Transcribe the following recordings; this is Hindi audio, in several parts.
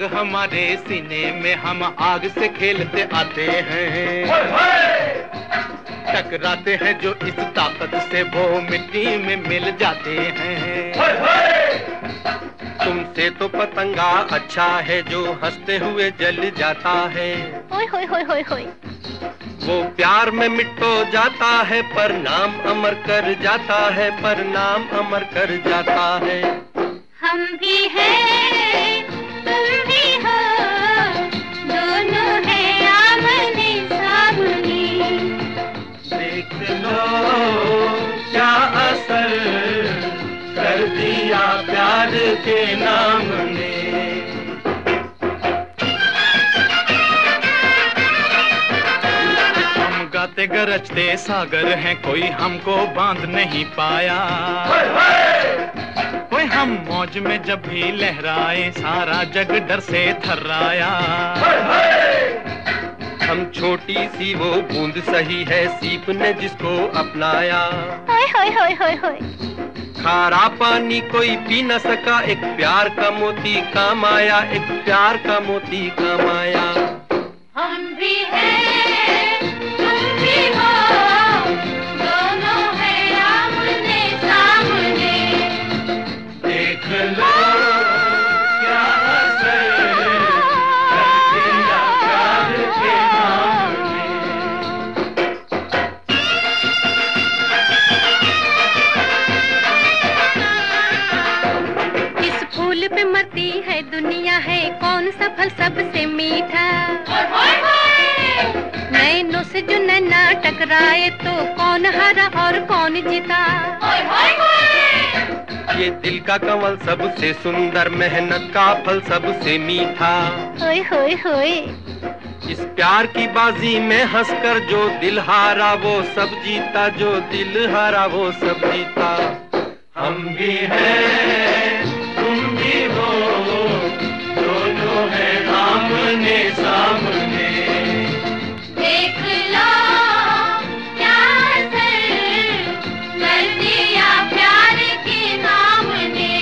आग हमारे सीने में, हम आग से खेलते आते हैं। टकराते हैं जो इस ताकत से, वो मिट्टी में मिल जाते हैं। तुमसे तो पतंगा अच्छा है, जो हंसते हुए जल जाता है। ओए होए होए होए होए। वो प्यार में मिटो जाता है, पर नाम अमर कर जाता है, पर नाम अमर कर जाता है। हम भी हैं, तुम भी हो, दोनों हैं आमने सामने। देख लो क्या असर कर दिया प्यार के नाम ने। हम गाते गरजते सागर हैं, कोई हमको बांध नहीं पाया। कोई हम मौज में जब भी लहराए, सारा जग डर से थर्राया। हम छोटी सी वो बूंद सही है, सीप ने जिसको अपनाया। होए होए होए होए होए। खारा पानी कोई पी न सका, एक प्यार का मोती काम आया, एक प्यार का मोती काम आया। हम भी हैं, तुम भी हो, दोनों हैं आमने सामने। देख लो क्या असर कर दिया प्यार के नाम ने। इस फूल पे मरती है दुनिया, है कौन सा फल सबसे मीठा। नैनों से जो नैना टकराए, तो कौन हारा और कौन जीता। ये दिल का कमल सबसे सुंदर, मेहनत का फल सबसे मीठा। होए होए होए। इस प्यार की बाजी में हंसकर जो दिल हारा वो सब जीता, जो दिल हारा वो सब जीता। हम भी हैं, तुम भी हो, दोनों हैं आमने सामने। देख लो क्या असर कर दिया प्यार के नाम ने।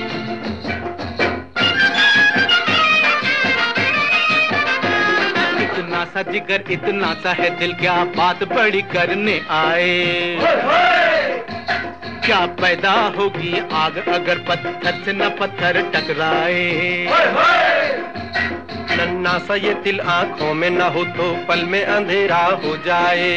इतना सा जिगर इतना सा है दिल, क्या बात बड़ी करने आए। क्या पैदा होगी आग अगर पत्थर से न पत्थर टकराए। नन्ना सा ये दिल आंखों में न हो, तो पल में अंधेरा हो जाए।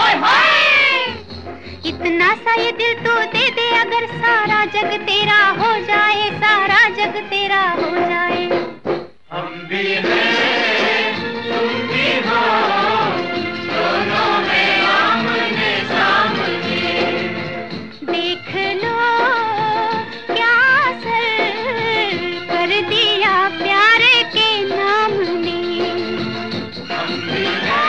इतना सा ये दिल तो दे दे, अगर सारा जग तेरा हो जाए, सारा जग तेरा हो जाए। हम भी हैं, तुम भी हो, दोनों हैं आमने सामने। देख लो क्या असर कर दिया प्यार के नाम ने। हम भी हैं,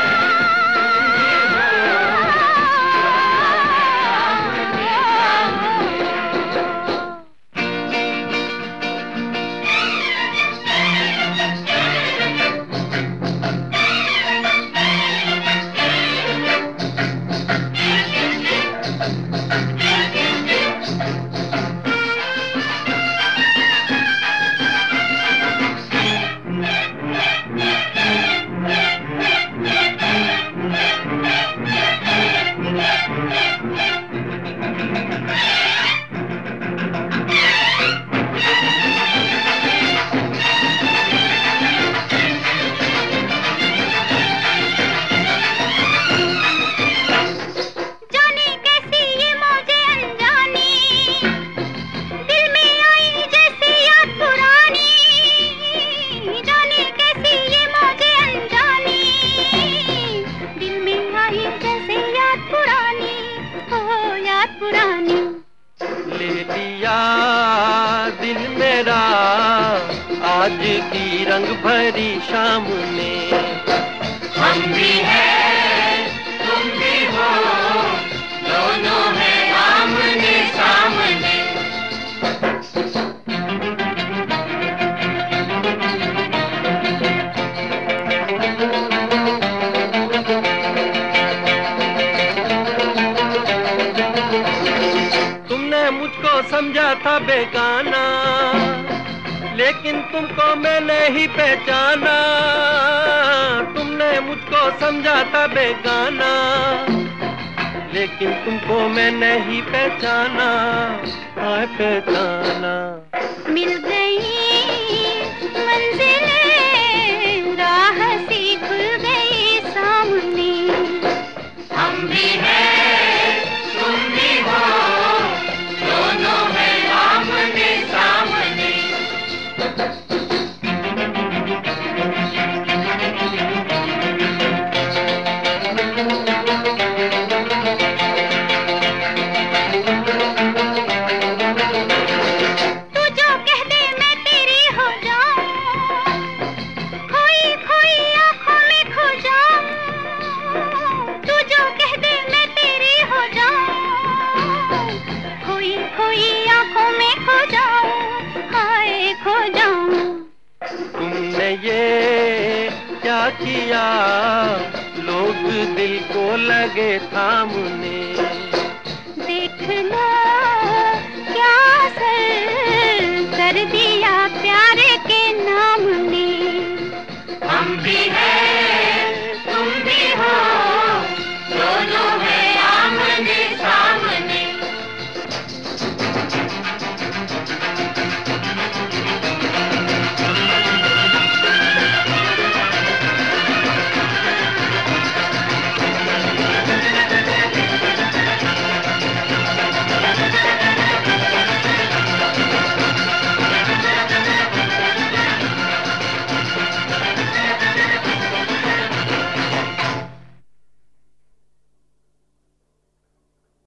आज की रंग भरी शाम में। हम भी हैं, तुम भी हो, दोनों हैं आमने सामने। तुमने मुझको समझा था बेगाना, लेकिन तुमको मैंने ही पहचाना, तुमने मुझको समझा था बेगाना, लेकिन तुमको मैंने ही पहचाना, हाय पहचाना। मिल गई मंजिलें, राह सी खुल गई सामने। हम भी हैं तुम भी हो, दोनों हैं आमने सामने। तुमने ये क्या किया, लोग दिल को लगे थामने। देख लो क्या असर कर दिया प्यारे